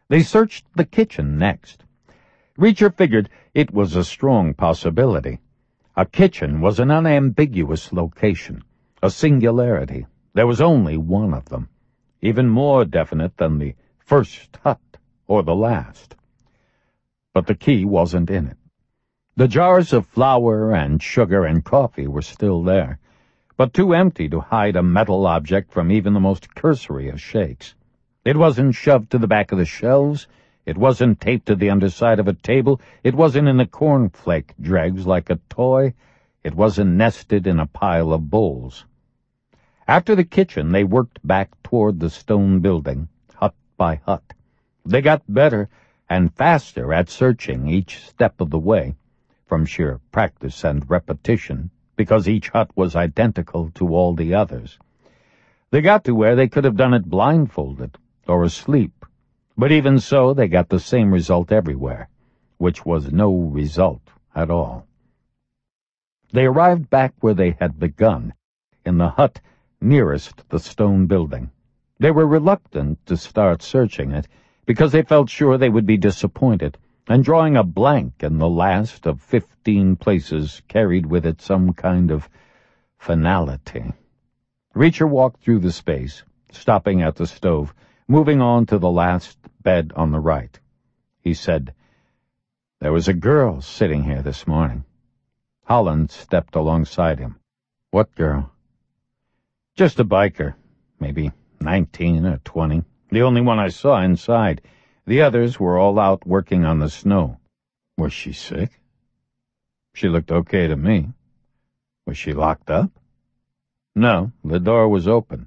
They searched the kitchen next. Reacher figured it was a strong possibility. A kitchen was an unambiguous location, a singularity. There was only one of them, even more definite than the first hut or the last. But the key wasn't in it. The jars of flour and sugar and coffee were still there, but too empty to hide a metal object from even the most cursory of shakes. It wasn't shoved to the back of the shelves. It wasn't taped to the underside of a table. It wasn't in the cornflake dregs like a toy. It wasn't nested in a pile of bowls. After the kitchen, they worked back toward the stone building, hut by hut. They got better and faster at searching each step of the way, from sheer practice and repetition, because each hut was identical to all the others. They got to where they could have done it blindfolded or asleep, but even so they got the same result everywhere, which was no result at all. They arrived back where they had begun, in the hut nearest the stone building. They were reluctant to start searching it, because they felt sure they would be disappointed, and drawing a blank in the last of 15 places carried with it some kind of finality. Reacher walked through the space, stopping at the stove, moving on to the last bed on the right. He said, "There was a girl sitting here this morning." Holland stepped alongside him. "What girl?" "Just a biker, maybe 19 or 20. The only one I saw inside. The others were all out working on the snow." "Was she sick?" "She looked okay to me." "Was she locked up?" "No, the door was open."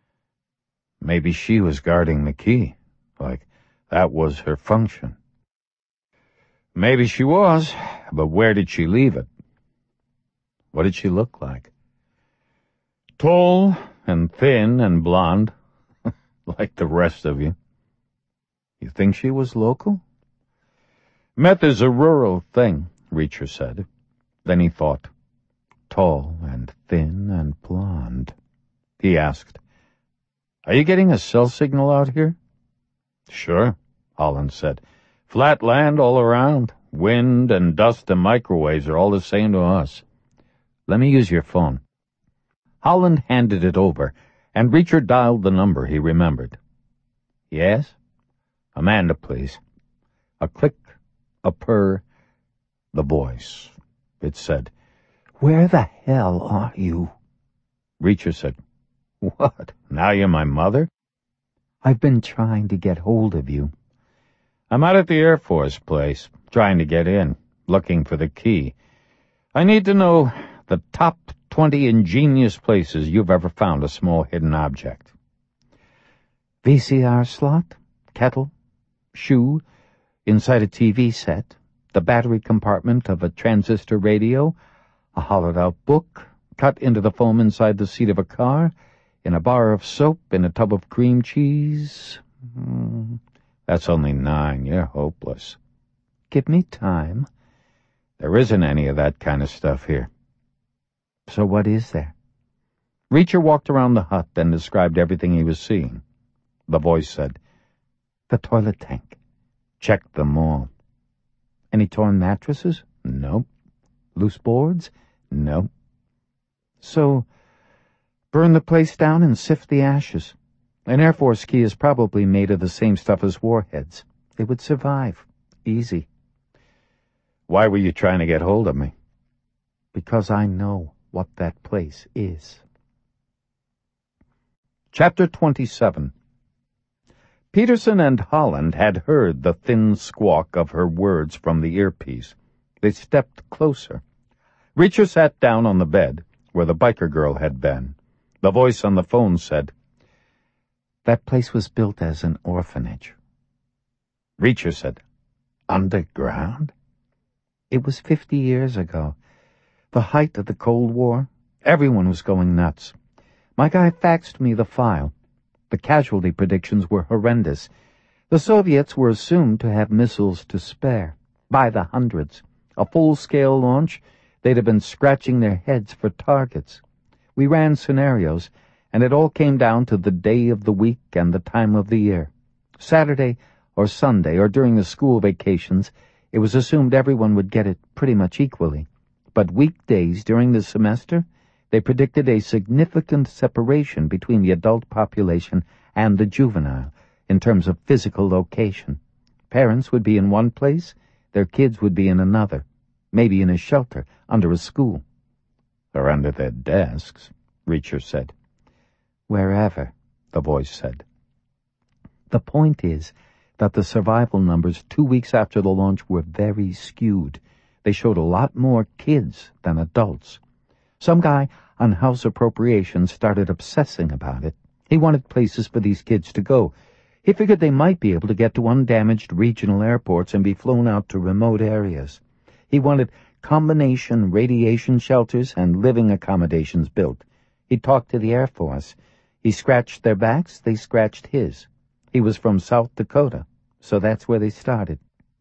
"Maybe she was guarding the key, like that was her function." "Maybe she was, but where did she leave it?" "What did she look like?" "Tall and thin and blonde, like the rest of you." "You think she was local?" "Meth is a rural thing," Reacher said. Then he thought, tall and thin and blonde. He asked, "Are you getting a cell signal out here?" "Sure," Holland said. "Flat land all around. Wind and dust and microwaves are all the same to us." "Let me use your phone." Holland handed it over, and Reacher dialed the number he remembered. "Yes?" "Amanda, please." A click, a purr, the voice. It said, "Where the hell are you?" Reacher said, "What? Now you're my mother?" "I've been trying to get hold of you." "I'm out at the Air Force place, trying to get in, looking for the key. I need to know the top 20 ingenious places you've ever found a small hidden object." "VCR slot, kettle, shoe, inside a TV set, the battery compartment of a transistor radio, a hollowed-out book, cut into the foam inside the seat of a car, in a bar of soap, in a tub of cream cheese." "That's only 9. You're hopeless." "Give me time." "There isn't any of that kind of stuff here." "So what is there?" Reacher walked around the hut and described everything he was seeing. The voice said, "The toilet tank. Checked them all." "Any torn mattresses?" "Nope." "Loose boards?" "Nope." "So, burn the place down and sift the ashes. An Air Force key is probably made of the same stuff as warheads. It would survive. Easy." "Why were you trying to get hold of me?" "Because I know what that place is." Chapter 27. Peterson and Holland had heard the thin squawk of her words from the earpiece. They stepped closer. Reacher sat down on the bed, where the biker girl had been. The voice on the phone said, "That place was built as an orphanage." Reacher said, "Underground?" "It was 50 years ago. The height of the Cold War. Everyone was going nuts. My guy faxed me the file. The casualty predictions were horrendous. The Soviets were assumed to have missiles to spare, by the hundreds. A full-scale launch, they'd have been scratching their heads for targets. We ran scenarios, and it all came down to the day of the week and the time of the year. Saturday, or Sunday, or during the school vacations, it was assumed everyone would get it pretty much equally. But weekdays during the semester, they predicted a significant separation between the adult population and the juvenile in terms of physical location. Parents would be in one place, their kids would be in another, maybe in a shelter under a school. Or under their desks, Reacher said. Wherever, the voice said. The point is that the survival numbers 2 weeks after the launch were very skewed. They showed a lot more kids than adults. Some guy on House Appropriations started obsessing about it. He wanted places for these kids to go. He figured they might be able to get to undamaged regional airports and be flown out to remote areas. He wanted combination radiation shelters and living accommodations built. He talked to the Air Force. He scratched their backs, they scratched his. He was from South Dakota, so that's where they started.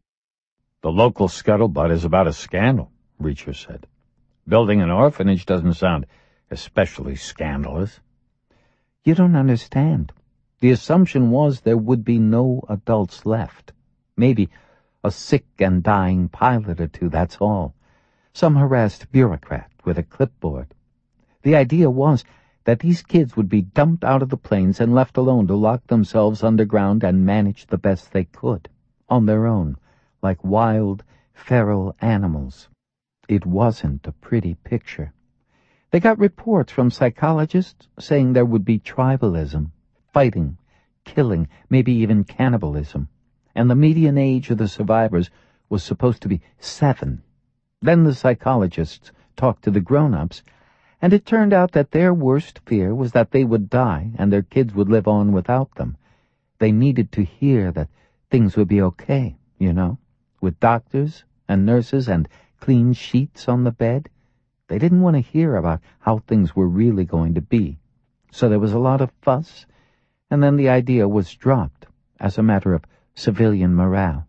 The local scuttlebutt is about a scandal, Reacher said. Building an orphanage doesn't sound especially scandalous. You don't understand. The assumption was there would be no adults left. Maybe a sick and dying pilot or two, that's all. Some harassed bureaucrat with a clipboard. The idea was that these kids would be dumped out of the planes and left alone to lock themselves underground and manage the best they could, on their own, like wild, feral animals. It wasn't a pretty picture. They got reports from psychologists saying there would be tribalism, fighting, killing, maybe even cannibalism, and the median age of the survivors was supposed to be 7. Then the psychologists talked to the grown-ups, and it turned out that their worst fear was that they would die and their kids would live on without them. They needed to hear that things would be okay, with doctors and nurses and clean sheets on the bed. They didn't want to hear about how things were really going to be. So there was a lot of fuss, and then the idea was dropped as a matter of civilian morale.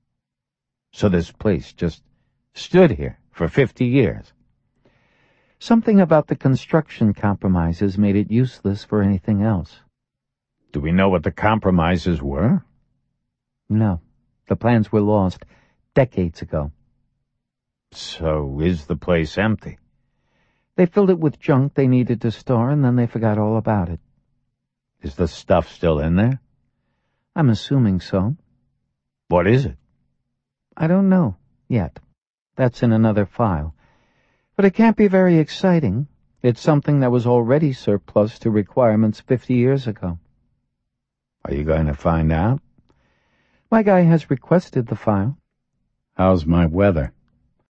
So this place just stood here for 50 years. Something about the construction compromises made it useless for anything else. Do we know what the compromises were? No. The plans were lost decades ago. So is the place empty? They filled it with junk they needed to store, and then they forgot all about it. Is the stuff still in there? I'm assuming so. What is it? I don't know yet. That's in another file. But it can't be very exciting. It's something that was already surplus to requirements 50 years ago. Are you going to find out? My guy has requested the file. How's my weather?